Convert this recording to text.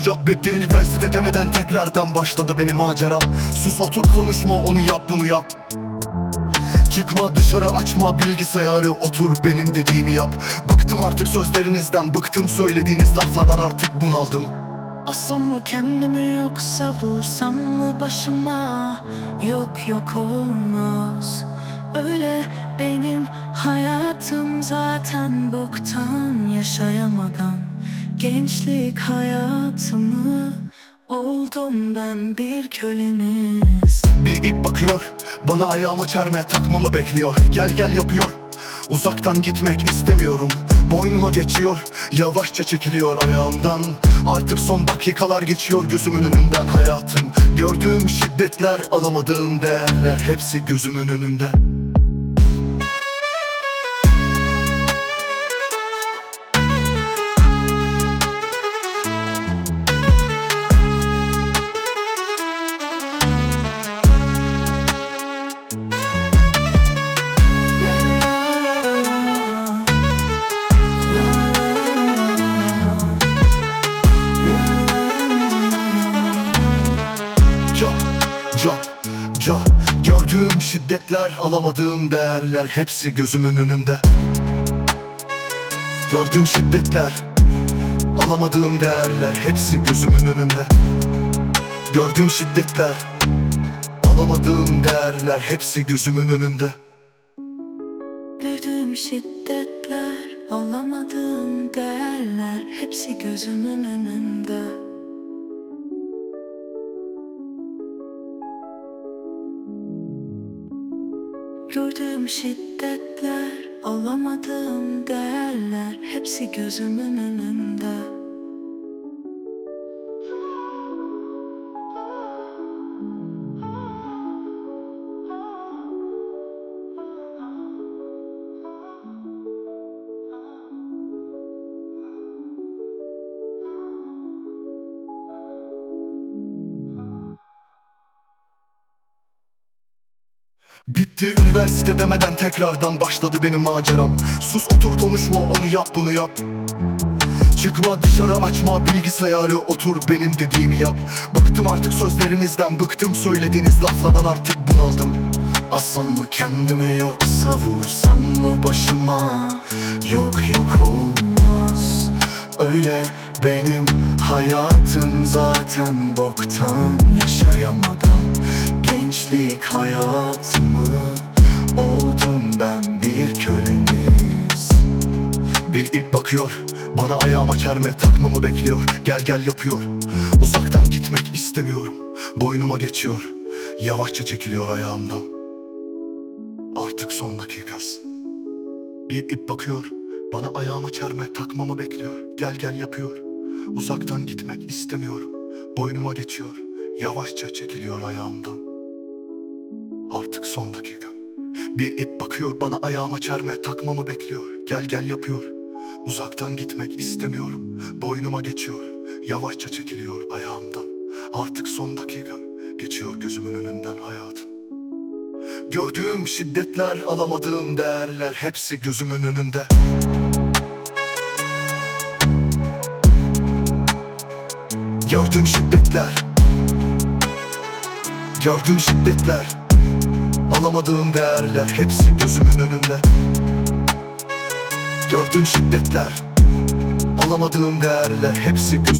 Çok bitti üniversite demeden tekrardan başladı benim maceram. Sus otur konuşma, onu yap bunu yap. Çıkma dışarı, açma bilgisayarı, otur benim dediğimi yap. Bıktım artık sözlerinizden, bıktım söylediğiniz laflardan, artık bunaldım. Asam mı kendimi yoksa vursam mı başıma? Yok yok olmaz öyle, benim hayatım zaten boktan. Yaşayamadan gençlik hayatımı, oldum ben bir köleniz. Bir ip bakıyor, bana ayağımı çelme takmamı bekliyor. Gel gel yapıyor, uzaktan gitmek istemiyorum. Boynuma geçiyor, yavaşça çekiliyor ayağımdan. Artık son dakikalar geçiyor gözümün önünden hayatım. Gördüğüm şiddetler, alamadığım değerler, hepsi gözümün önünde. Gördüğüm şiddetler, alamadığım değerler, hepsi gözümün önünde. Gördüğüm şiddetler, alamadığım değerler, hepsi gözümün önünde. Gördüğüm şiddetler, alamadığım değerler, hepsi gözümün önünde. Gördüğüm şiddetler, alamadığım değerler, hepsi gözümün önünde. Gördüğüm şiddetler, alamadığım değerler, hepsi gözümün önünde. Bitti üniversite demeden tekrardan başladı benim maceram. Sus otur konuşma, onu yap bunu yap. Çıkma dışarı, açma bilgisayarı, otur benim dediğimi yap. Bıktım artık sözlerinizden, bıktım söylediğiniz laflardan, artık bunaldım. Assam mı kendimi yoksa vursam mı başıma? Yok yok olmaz öyle, benim hayatım zaten boktan. Yaşayamadan gençlik hayatımı, oldum ben bir köleniz. Bir ip bakıyor, bana ayağıma çelme takmamı bekliyor. Gel gel yapıyor, uzaktan gitmek istemiyorum. Boynuma geçiyor, yavaşça çekiliyor ayağımdan. Artık son dakikası. Bir ip bakıyor, bana ayağıma çelme takmamı bekliyor. Gel gel yapıyor, uzaktan gitmek istemiyorum. Boynuma geçiyor, yavaşça çekiliyor ayağımdan. Artık son dakika. Bir ip bakıyor, bana ayağıma çelme takmamı bekliyor. Gel gel yapıyor, uzaktan gitmek istemiyorum. Boynuma geçiyor, yavaşça çekiliyor ayağımdan. Artık son dakika. Geçiyor gözümün önünden hayatım. Gördüğüm şiddetler, alamadığım değerler, hepsi gözümün önünde. Gördüğüm şiddetler, gördüğüm şiddetler, alamadığım değerler, hepsi gözümün önünde. Gördüğüm şiddetler, alamadığım değerler, hepsi